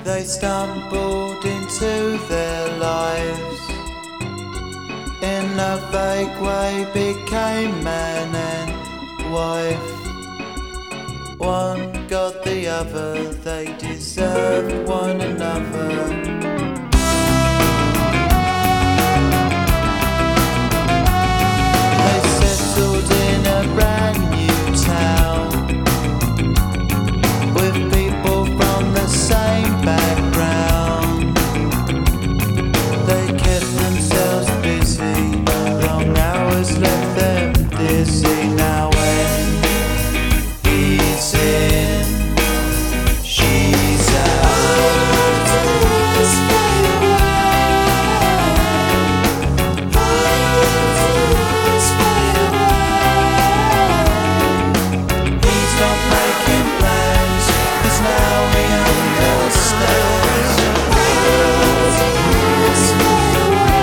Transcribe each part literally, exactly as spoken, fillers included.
They stumbled into their lives, in a vague way became man and wife. One got the other, they deserved one another. Left them dizzy. Now when he's in, she's out. This way away. This way away. He's not making plans, 'cause now he understands. This way away.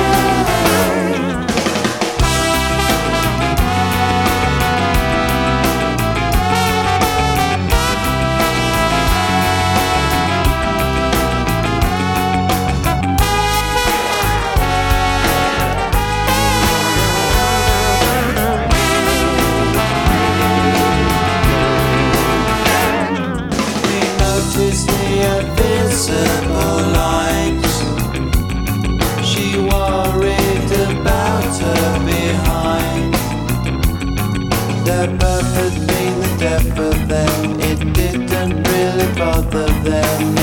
Invisible lines, she worried about her behind. Their birth had been the death of them, it didn't really bother them.